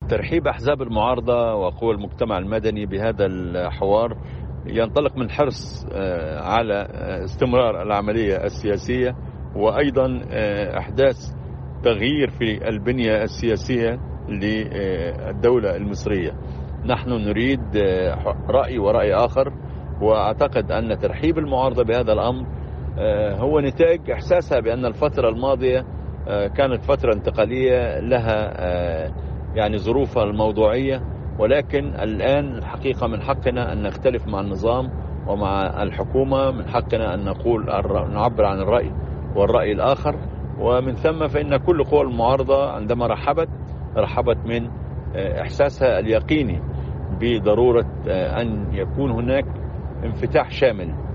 ترحيب أحزاب المعارضة وقوى المجتمع المدني بهذا الحوار ينطلق من حرص على استمرار العملية السياسية، وأيضا إحداث تغيير في البنية السياسية للدولة المصرية. نحن نريد رأي ورأي آخر، وأعتقد أن ترحيب المعارضة بهذا الأمر هو نتاج إحساسها بأن الفترة الماضية كانت فترة انتقالية لها يعني ظروفها الموضوعية، ولكن الآن الحقيقة من حقنا أن نختلف مع النظام ومع الحكومة، من حقنا أن نعبر عن الرأي والرأي الآخر. ومن ثم فإن كل قوى المعارضة عندما رحبت من إحساسها اليقيني بضرورة أن يكون هناك انفتاح شامل